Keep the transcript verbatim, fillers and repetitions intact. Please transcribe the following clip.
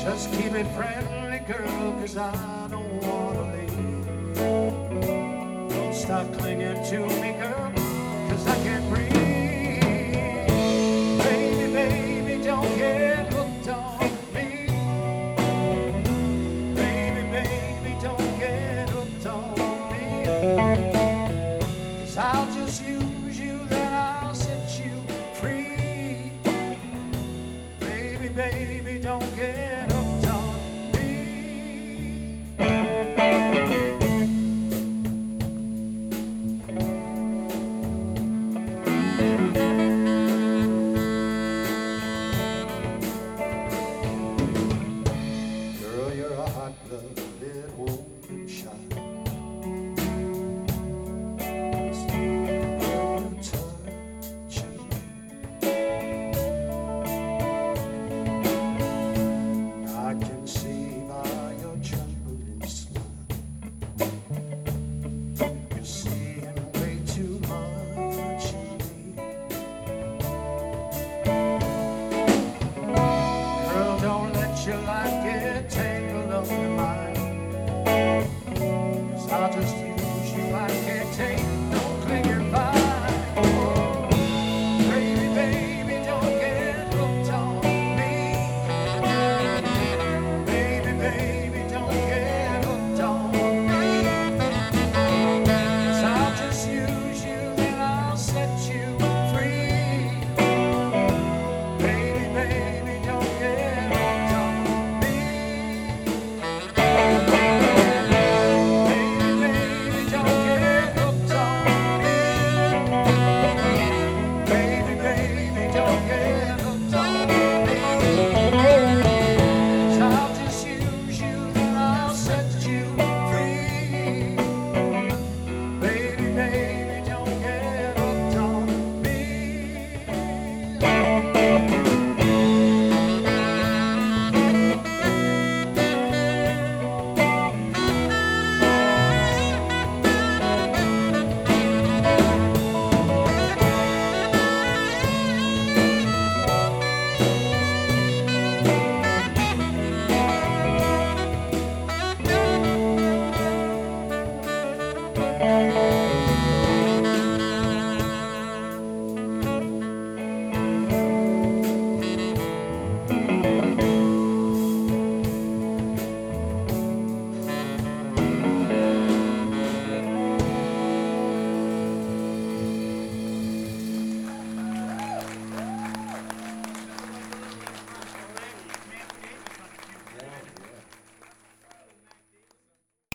Just keep it friendly, girl, 'cause I don't wanna leave. Don't stop clinging to me, girl, 'cause I can't breathe. Baby, baby, don't get hooked on me. Baby, baby, don't get hooked on me. 'Cause I'll just use you, then I'll set you free. Baby, baby, don't get hooked on me. Girl, you're a hot-blooded woman child. I can see by your trembling smile, you're seeing way too much in me. Girl, don't let your life get tangled up in mine, 'cause I'll just